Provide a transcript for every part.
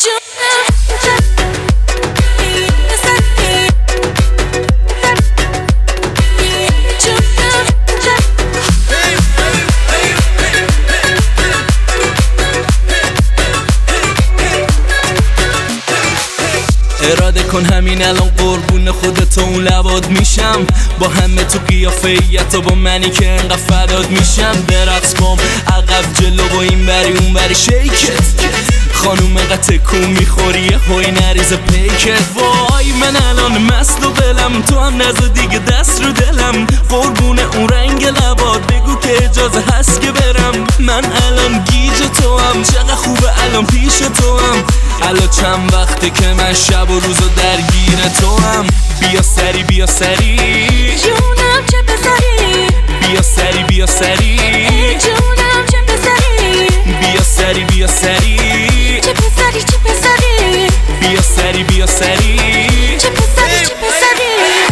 اراده کن همین الان قربون خودت اون لباد میشم، با همه تو قیافیت و با منی که انقدر فداد میشم. برقص بام عقب جلو و این بری اون بری شیکت، خانوم انقدر تکون میخوری هوی نریز پیکت. وای من الان مست و بلم، تو هم نزا دیگه دست رو دلم. قربون اون رنگ لباد بگو که اجازه هست که برم. من الان گیج تو هم، چقدر خوبه الان پیش تو هم. الان چند وقته که من شب و روزو درگیر تو هم. بیا سری بیا سری جونم چه پسری، بیا سری بیا سری جونم چه پسری، بیا سری بیا سری چه پسری چه پسری، بیا سری بیا سری چه پسری چه پسری.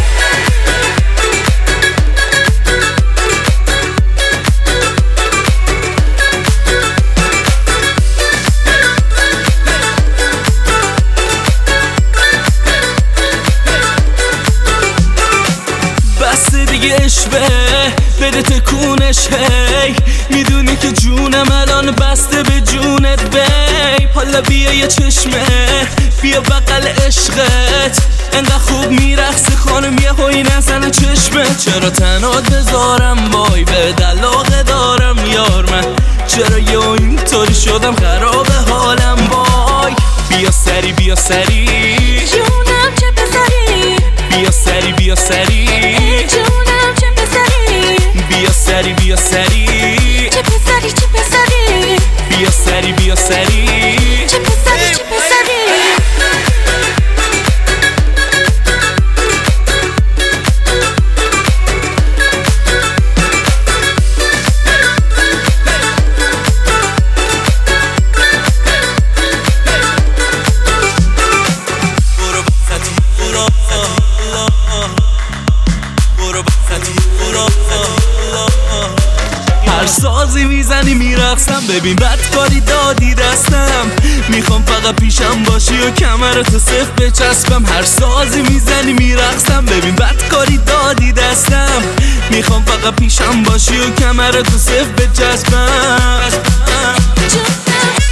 دیگه اشبه بده تکونش هی، میدونی که جونم الان بسته به جونت بی. حالا بیا یه چشمه بیا بغل عشقت، انقدر خوب میرقصی خانم یه هوی نزنه چشمه. چرا تنات بذارم وای به علاقه دارم یار، من چرا یه اینطوری شدم خراب حالم وای. بیا سری بیا سری جونم چه پسری، بیا سری بیا سری جونم چه پسری، بیا سری بیا سری چه پسری چه پسری، بیا سری بیا سری چه پسری چه پسری. هر سازی میزنی میرقصم، ببین بدکاری دادی دستم. میخوام فقط پیشم باشی و کمرتو صف بچسبم. هر سازی میزنی میرقصم، ببین بدکاری دادی دستم. میخوام فقط پیشم باشی و کمرتو صف بچسبم.